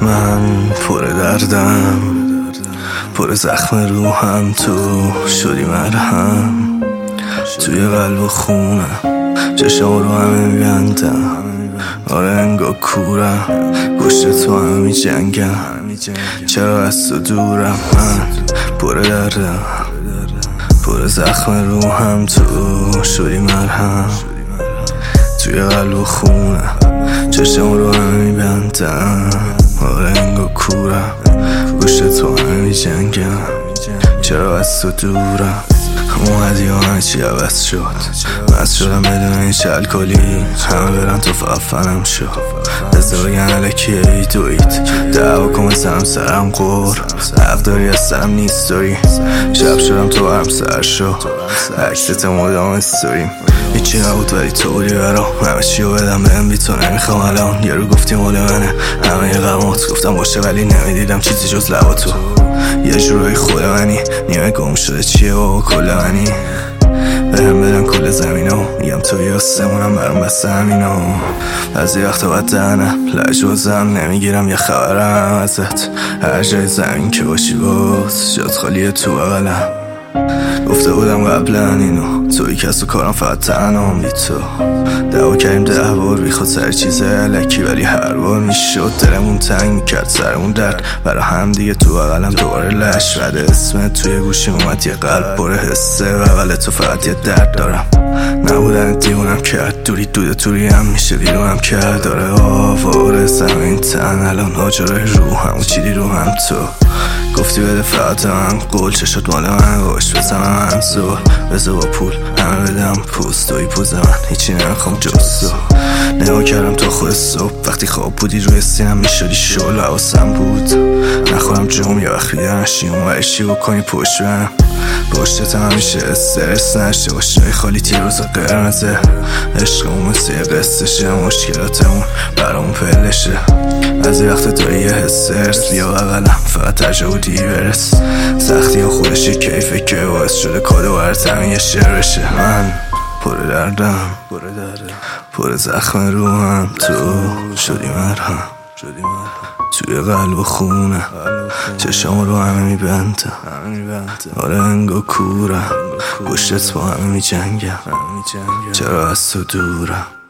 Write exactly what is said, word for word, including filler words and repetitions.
من پر دردم، پر زخم روحم، تو شدی مرهم. توی قلب و خونم چشم رو همه میبندم، آره انگار کورم، پشت تو همه میجنگم. چرا از تو دورم؟ من پر دردم، پر زخم روحم، تو شدی مرهم. توی قلب و خونم چشم رو همه میبندم، آره انگار کورم، پشت تو همه میجنگم. چرا از تو دورم؟ اومدی و همه چی عوض شد، مست شدم بدون هیچ الکلی، همه برن تو فقط شد. بزا بگن علکی ای دوید دعوا کن سرم سرم قور، حق داری از سرم نیست داری. شب شدم تو برم سر شد، عکست مدام استوریم، هیچی نبود ولی تو بودی برام. همه چی رو بدم بهم بی تو نمیخوام الان. یه رو گفتی مال منه همه یه قمات، گفتم باشه ولی نمیدیدم چیزی جز لبا تو. یه جورایی خود منی، نیمه گم شده چیه بابا کل منی. بهم بدن کل زمینو، میگم توی آسمونم برام بسته همینو. از یه وقتا باید دهنم لجوزم، نمیگیرم یه خبرم ازت. هر جای زمین که باشی باز جات خالیه تو بغلم. گفته بودم قبلا اینو، توی کس و کارم فقط تنهام بی تو. دعوا کردیم ده بار بی خود سر چیز علکی، ولی هر بار میشد دلمون تنگ میکرد سرمون درد. برا هم دیگه تو بغلم دوباره لش رده اسمت توی گوشی اومد، یه قلب پر حسه بغل تو فقط یه درد دارم. نبودن دیونم کرد، دوری دوده توری هم میشه بیرونم کرد. داره آواره زمین تن الان آجاره روحم و چیدی رو هم تو. گفتی بده فقط من قول، چشت مال من باش بزم من زور. بزا با پول همه بدم پوست، توی پوز من هیچی نمیخوام جز تو. نگاه کردم تا خود صبح وقتی خواب بودی روی سینم میشدی شل، حواسم بود نخورم جوم یه وقت بیدار نشی اون ورشی بکنی پشت برم. پشتت همیشه استرس نشه باشه خالی تیروز قرمزه. عشقمون مثل یه قصشه، مشکلاتمون برامون پلشه. از یه وقت تو یه حس ارس بیا بغلم فقط تجاودی برس. سختی ها خودش یه کیفه که باعث شده کادو برتم یه شعر بشه. من پر دردم، پر زخم روحم، تو شدی مرهم. توی قلب و خونم چشم رو همه میبندم، آره انگار کورم، پشتت با همه میجنگم. چرا از تو دورم؟